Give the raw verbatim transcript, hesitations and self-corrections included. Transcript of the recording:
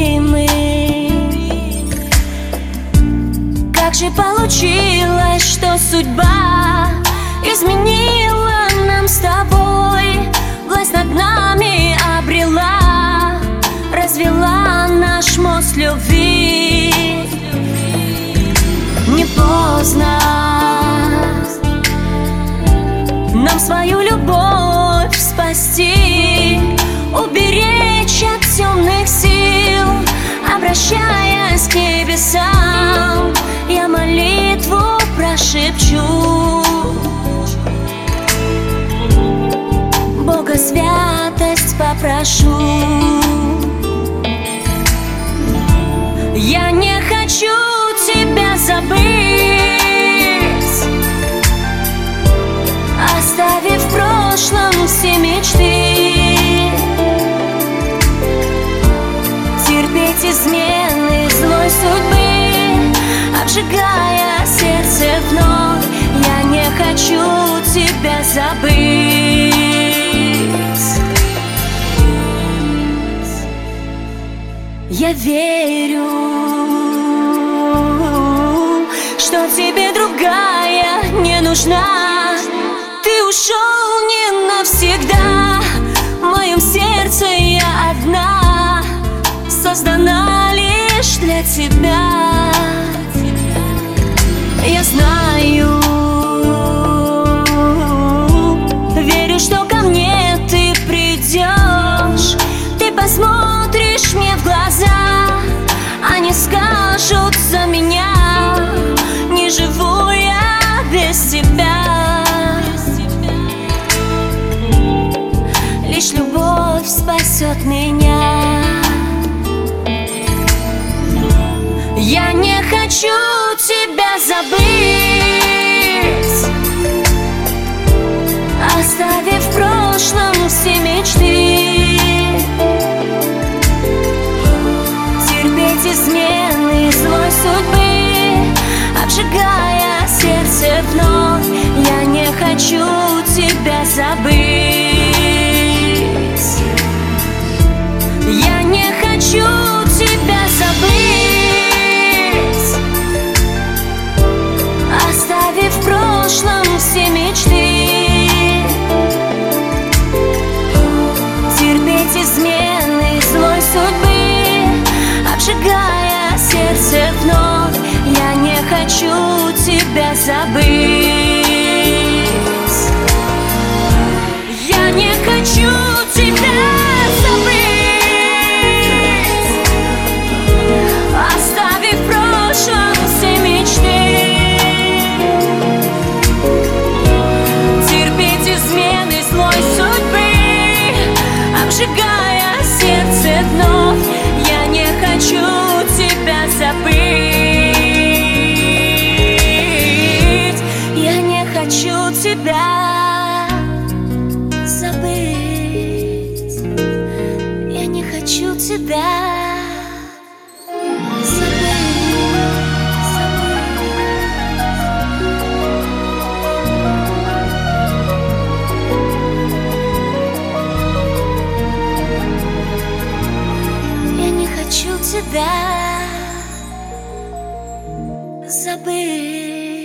любимый. Как же получилось, что судьба изменила нам с тобой, власть над нами обрела, развела наш мост любви. Не поздно нам свою любовь спасти, уберечь от темных сил. Обращаясь к небесам, я молитву прошепчу, Бога святость попрошу. Я не хочу тебя забыть, оставив в прошлом все мечты. Терпеть измены злой судьбы, обжигая сердце вновь. Я не хочу тебя забыть. Я верю, что тебе другая не нужна. Ты ушел не навсегда, в моем сердце я одна, создана лишь для тебя. Я знаю, верю, что ко мне ты придешь. Ты посмотришь мне в глаза, они скажут за меня: не живу я без тебя. Лишь любовь спасет меня. Я не хочу тебя забыть, оставив в прошлом все мечты. Терпеть измены злой судьбы, обжигая сердце вновь. Я не хочу тебя забыть. Я не хочу тебя забыть, оставив в прошлом все мечты. Терпеть измены злой судьбы, обжигая сердце вновь. Я не хочу тебя забыть. Я не хочу тебя забыть, оставив в прошлом все мечты. Терпеть измены злой судьбы, обжигая сердце вновь. Я не хочу тебя забыть. Я не хочу тебя забыть. Я не хочу тебя тебя забыть.